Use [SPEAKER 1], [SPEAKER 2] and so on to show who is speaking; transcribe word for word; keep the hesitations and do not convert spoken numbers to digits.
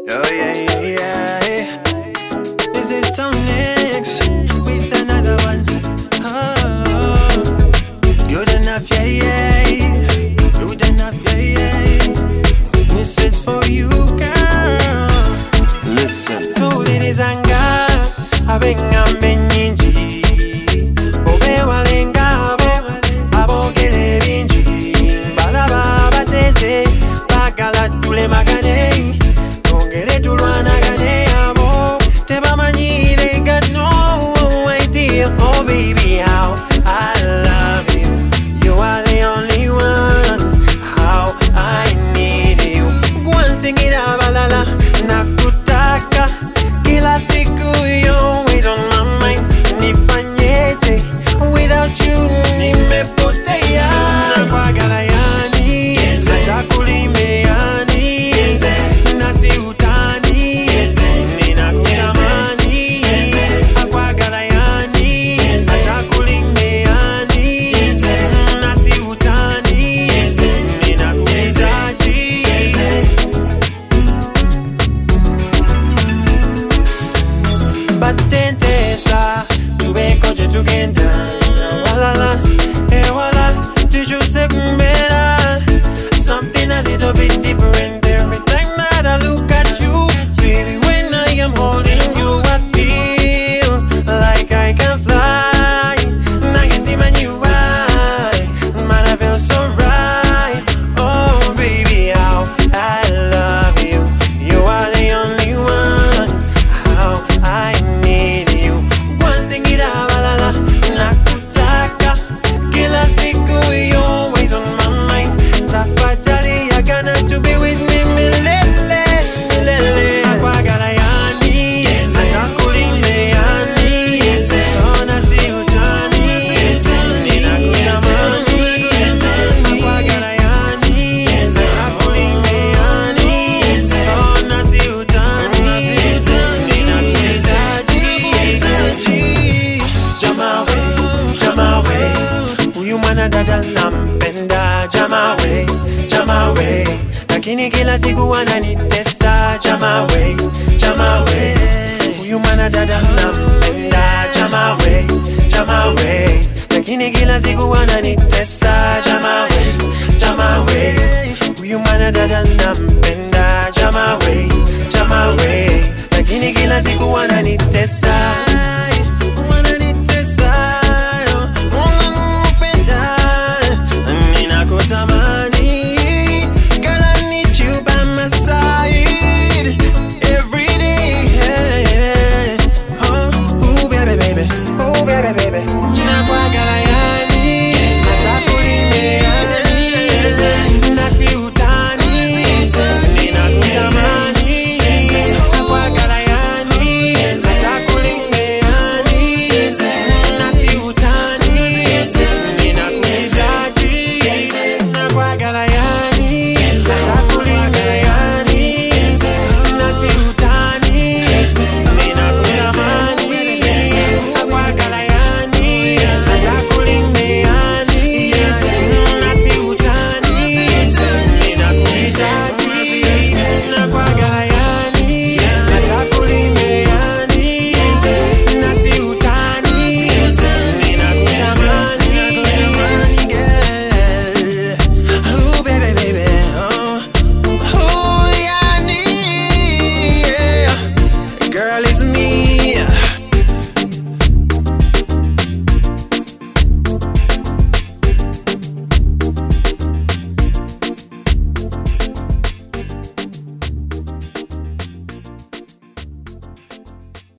[SPEAKER 1] Oh yeah, yeah, yeah. This is Tonix with another one. Oh, good enough, yeah, yeah. Good enough, yeah, yeah. This is for you, girl.
[SPEAKER 2] Listen.
[SPEAKER 1] Two ladies and girls, abenga menyinji. Obe walenga, abogele binji. Balaba bateze, bagala tule magane. Tongere tulwana gane amo. Teba mani, they got no idea. Oh baby, how I love you. You are the only one. How I need you. Go and sing it out, balala. Nakutaka, kila siku, you're always on my mind. Nifanyeje, without you, nimepotea. Nakwagala yani, natakulime yani, nasi utani, ninakutamani. Nakwagala yani, natakulime yani, nasi utani, ninakuhitaji. Batentesa, tubekoje tugenda. Walala, eh wala, tujuse kumbera. Something a little bit different every time that I look at you. Baby, when I am holding you, I feel like I can fly. Now you see my new eye, man, I feel so right. Oh baby, how I love you. You are the only one. How I need you. One sing it out, la la. Nakutaka, kila siku, you're always on my mind. Tafadhali, you're gonna to be with me, milele, milele. Nakwagala yani, natakulime yani, ona si utani, ninakutamani. Nakwagala yani, natakulime yani, ona si utani, ninakuhitaji. Jamawe, Jamawe, huyu mwanadada nampenda. Jamawe, Jamawe, lakini kila siku ananitesa. Jamawe, Jamawe, huyu mwanadada nampenda. Jamawe, Jamawe, lakini kila siku ananitesa. Jamawe, Jamawe, huyu mwanadada nampenda.